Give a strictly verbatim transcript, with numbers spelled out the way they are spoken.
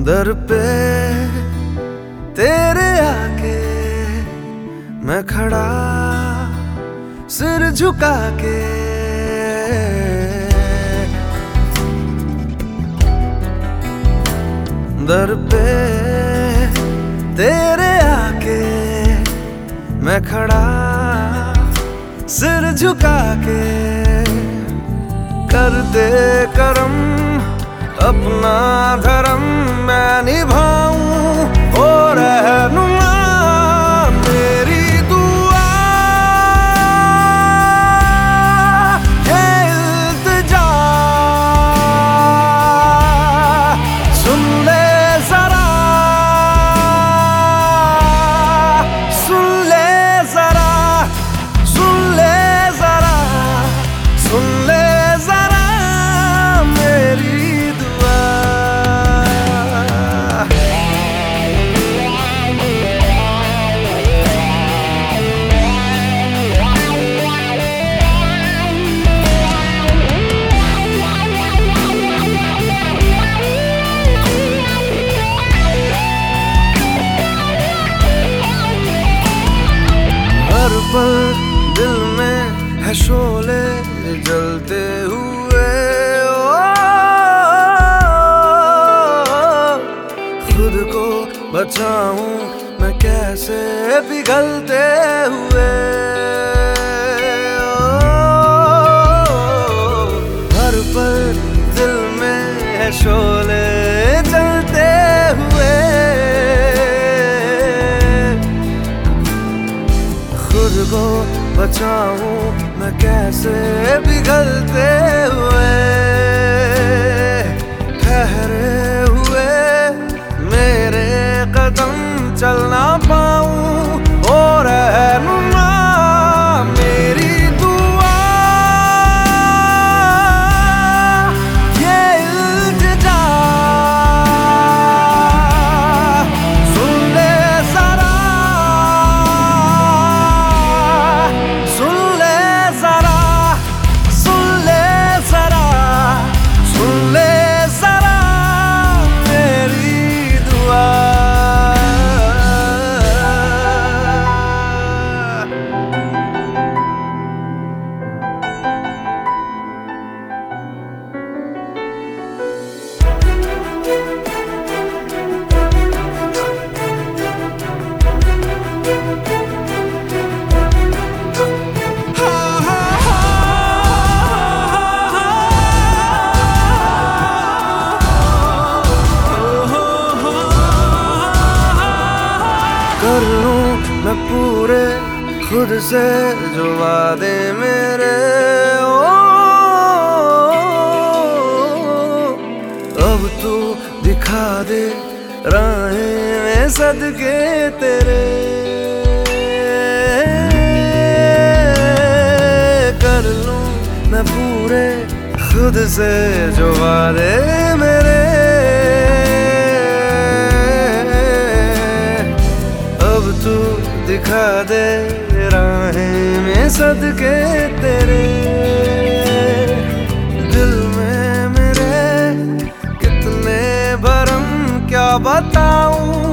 दर पे तेरे आके मैं खड़ा सिर झुका के, दर पे तेरे आके मैं खड़ा सिर झुका के। कर दे करम अपना धर्म मैं निभाऊं, ओ रहनुमा मेरी दुआ है इल्तिजा। सुन ले जरा, सुन ले जरा, सुन ले जरा, सुन ले जरा मेरी दुआ। हर पल दिल में है शोले जलते हुए, ओ खुद को बचाऊं मैं कैसे पिघलते हुए। ओ हर पल दिल में है शोले जलते हुए, खुद को बचाऊं मैं कैसे पिघलते हुए। ठहरे हुए मेरे कदम चल ना पाऊं, ओ रहनुमा मेरी दुआ ये इल्तिजा। सुन ले जरा, सुन ले जरा, सुन ले जरा, सुन ले जरा मेरी दुआ। कर लूं मैं पूरे खुद से जो वादे मेरे, ओ अब तू दिखा दे राहें में सदके तेरे। कर लूं मैं पूरे खुद से जो वादे मेरे, तू दिखा दे राहें में सदके तेरे। दिल में मेरे कितने भरम क्या बताऊं,